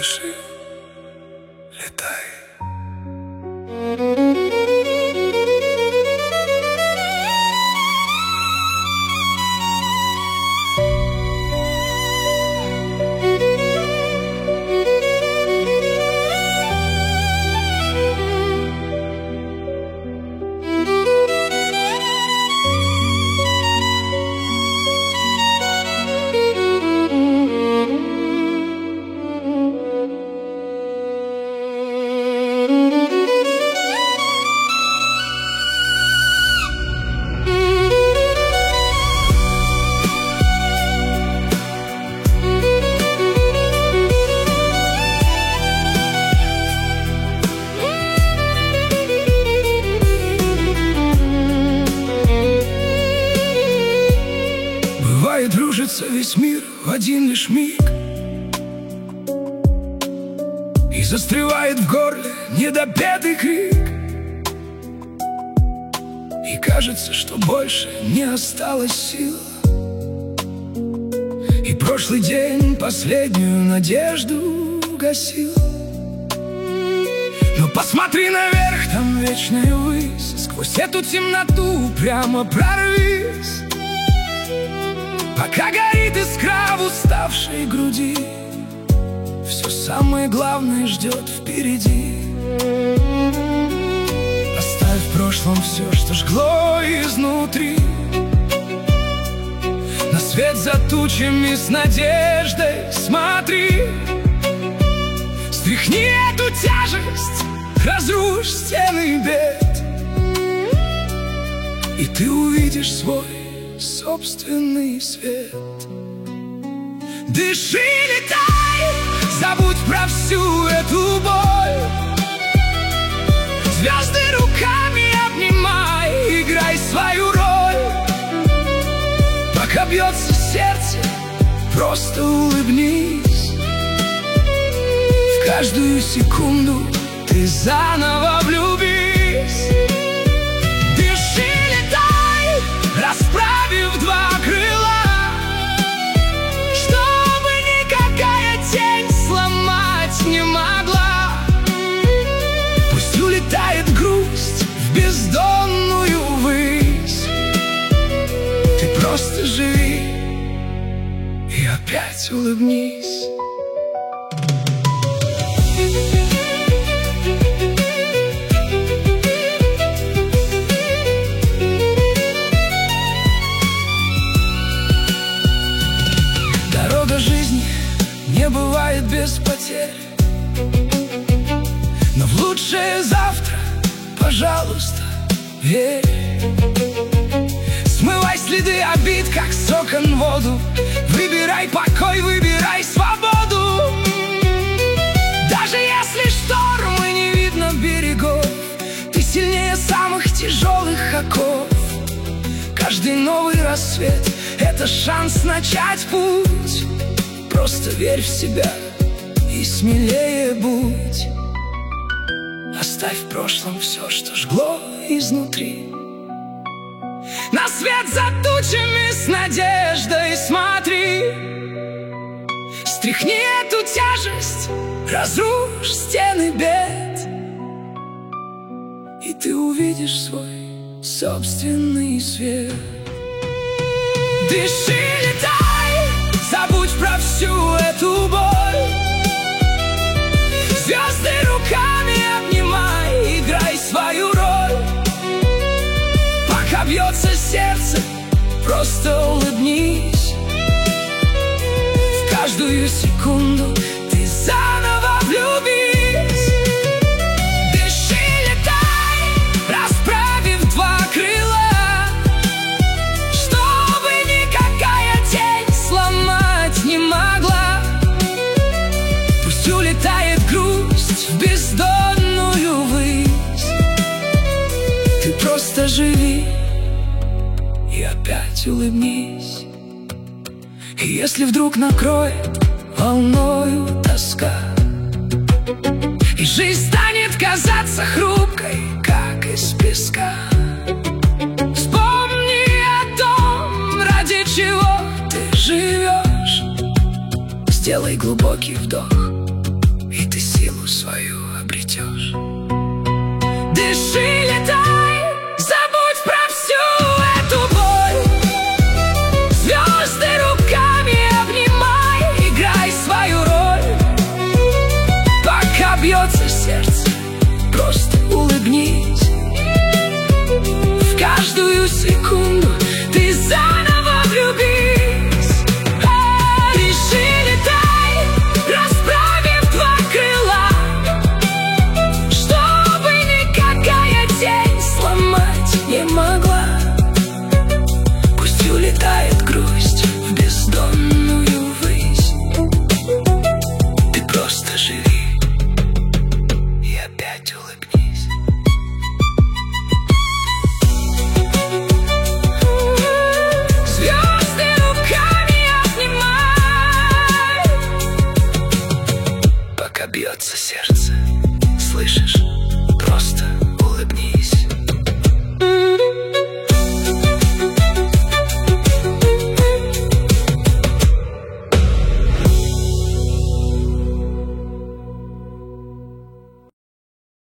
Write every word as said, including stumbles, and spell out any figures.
дыши, летай. Бывает, рушится весь мир в один лишь миг, и застревает в горле недопетый крик. И кажется, что больше не осталось сил, и прошлый день последнюю надежду гасил. Но посмотри наверх, там вечная высь, сквозь эту темноту прямо прорвись. Пока горит искра в уставшей груди, все самое главное ждет впереди. Оставь в прошлом все, что жгло изнутри. На свет за тучами с надеждой смотри. Стряхни эту тяжесть, разрушь стены бед, и ты увидишь свой собственный свет. Дыши, летай, забудь про всю эту боль. Звезды руками обнимай, играй свою роль. Пока бьется сердце, просто улыбнись. В каждую секунду ты заново влюбись. Дыши, летай, расправив два крыла, чтобы никакая тень сломать не могла. Пусть улетает грусть в бездонную высь. Ты просто живи и опять улыбнись. Жизни не бывает без потерь, но в лучшее завтра, пожалуйста, верь. Смывай следы обид, как с окон воду. Выбирай покой, выбирай свободу. Даже если шторм и не видно берегов, ты сильнее самых тяжелых оков. Каждый новый рассвет — это шанс начать путь. Просто верь в себя и смелее будь. Оставь в прошлом все, что жгло изнутри. На свет за тучами с надеждой смотри. Стряхни эту тяжесть, разрушь стены бед, и ты увидишь свой собственный свет. Дыши, летай, забудь про всю эту боль. Звезды руками обнимай, играй свою роль. Пока бьется сердце, просто улыбнись. В каждую секунду ты заново влюбись. Дыши, летай, расправив два крыла, чтобы никакая тень сломать не могла. Пусть улетает грусть в бездонную высь. Ты просто живи и опять улыбнись. И если вдруг накроет волною тоска, и жизнь станет казаться хрупкой, как из песка, вспомни о том, ради чего ты живешь. Сделай глубокий вдох свою обретешь. Дыши, летай, забудь про всю эту боль. Звезды руками обнимай, играй свою роль. Пока бьется сердце, просто улыбнись. В каждую секунду ты заново влюбись. Дыши, летай, расправив два крыла, чтобы никакая тень сломать не могла. Пусть улетает грусть в бездонную высь. Ты просто живи и опять улыбнись. Звезды руками обнимай, Пока бьется сердце.